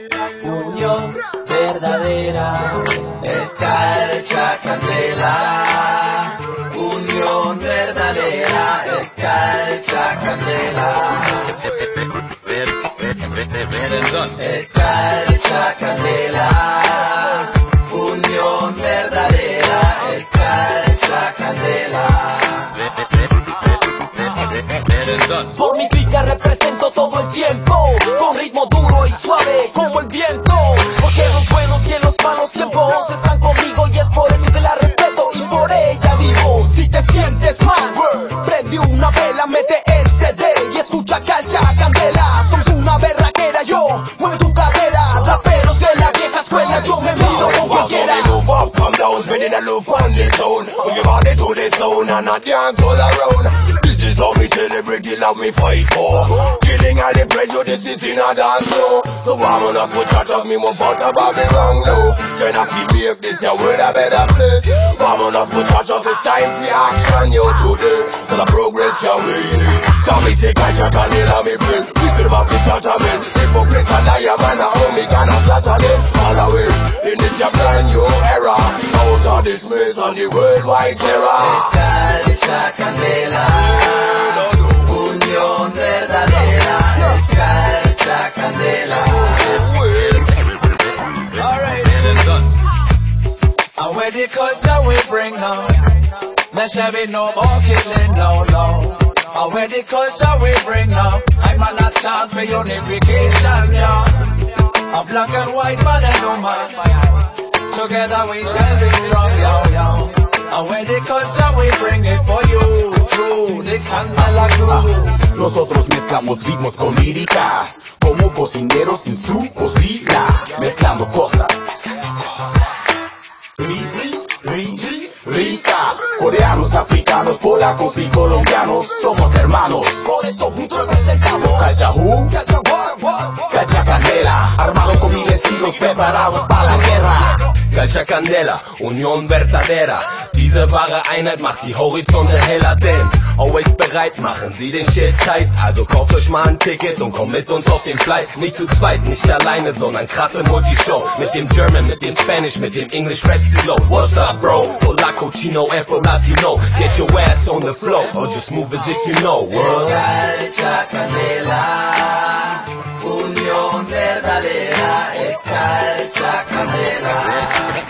unión verdadera, escarcha candela. Unión verdadera, escarcha candela. Escarcha candela. Unión verdadera, escarcha candela. Por mi pica represento todo el tiempo, con ritmo duro y suave como el viento. Porque los buenos y en los malos tiempos están conmigo y es por eso que la respeto y por ella vivo. Si te sientes mal, prende una vela, mete el CD y escucha Calcha Candela. Somos una berraquera, yo mueve tu cadera. Raperos de la vieja escuela, yo me mido con cualquiera. Come down, spinning a loop on the zone. We give all it to the zone and I dance all around. This is how me celebrate the love me fight for. Killing all the prejudice in a dance floor. So I'm on a good touch of me, more butter about me wrong now. Trying to keep me if this your word a better place. I'm on a good touch of the time for action you today. So the progress can we need. Come me take a shot and let me bring. We could have the shot of me. Hypocrite and diamond, how me gonna flatter them. All the way in this your brand new era. Out of this maze on the worldwide terror. Escarcha candela, unión verdadera, escarcha candela. Alright, and where the culture we bring now, there shall be no more killing, no. And where the culture we bring now, I'm on a chant for unification, yeah. A black and white man and woman, together we shall be strong, yo. And when the culture we bring it for you, through the Candela crew. Nosotros mezclamos ritmos con líricas, como cocineros sin su cocina, mezclando cosas ricas. Coreanos, africanos, polacos y colombianos, somos hermanos, por eso juntos representamos Calcha Candela, armado con mil estilos, preparados para la guerra. Calcha Candela, Union verdadera. Diese wahre Einheit macht die Horizonte heller, denn always bereit machen sie den Shit tight. Also kauft euch mal ein Ticket und kommt mit uns auf den Flight. Nicht zu zweit, nicht alleine, sondern krasse Multishow. Mit dem German, mit dem Spanish, mit dem English Rap Silo. What's up, bro? Polaco, Chino, Afro, Latino. Get your ass on the floor, or just move as if you know. Calcha Candela, unión verdadera, escarcha candela.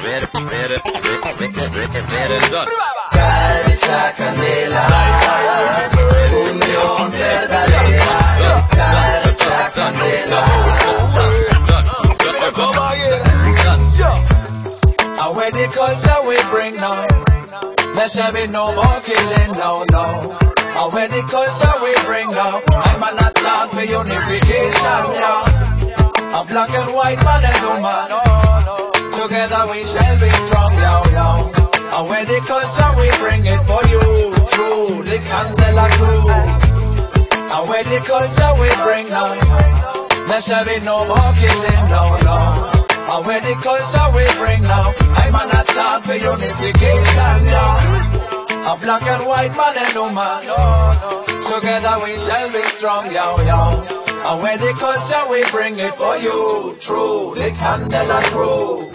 Calcha candela, unión verdadera, escarcha candela. And where the culture we bring now, there shall be no more killing, no. And where the culture we bring now, I'm on a chant for unification, yeah. A black and white man and woman, together we shall be strong, yo. And where the culture we bring it for you, through the Candela crew. And where the culture we bring now, there shall be no more killing, no. And where the culture we bring now, I'm on a chant for unification, yeah. A black and white man and woman, together we shall be strong, yo. And where the culture we bring it for you, through the Candela crew.